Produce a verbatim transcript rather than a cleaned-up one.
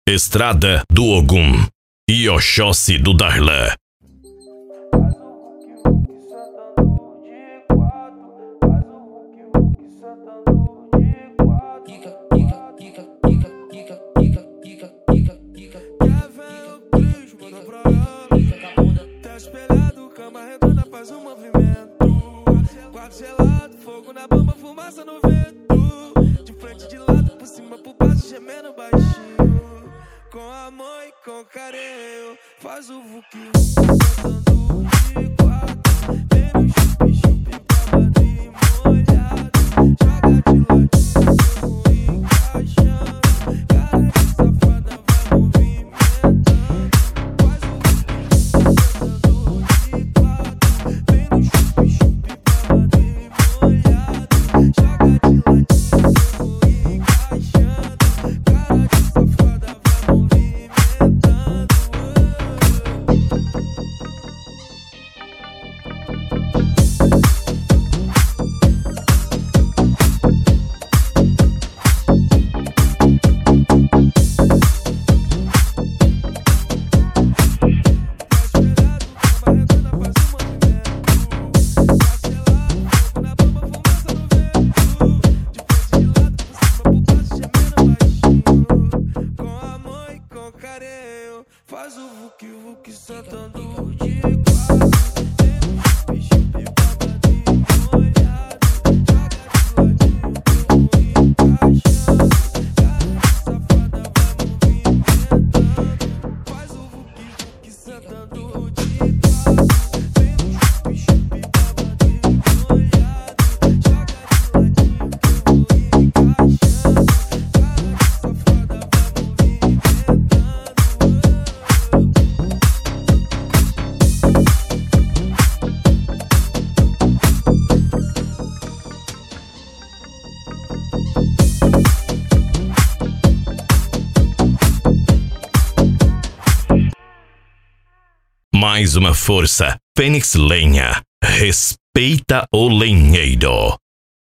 Estrada do Ogum e Oxóssi do Darlan. Gelado, fogo na bomba, fumaça no vento. De frente, de lado, por cima, por baixo, gemendo baixinho. Com amor e com carinho, faz o vuki cantando de quatro. Vem no chupi, chupi, babadinho molhado. Joga de ladinho, encaixando. Cara de safada vai movimentando. Faz o vuki cantando de quatro. Vem no chupi, chupi, babadinho molhado. Joga de ladinho, encaixando. Cara de safada vai movimentando. Faz o vuki vuki sentando de quatro. Chupi, chupi, babadinho molhado. Joga de ladinho, encaixando. Cara de safada vai movimentando. Faz o vuki vuki sentando de quatro. Vem no chupi, chupi, babadinho molhado. Joga de ladinho, encaixando. Cara de safada vai movimentando. Mais uma força. Fênix Lenha. Respeita o lenheiro.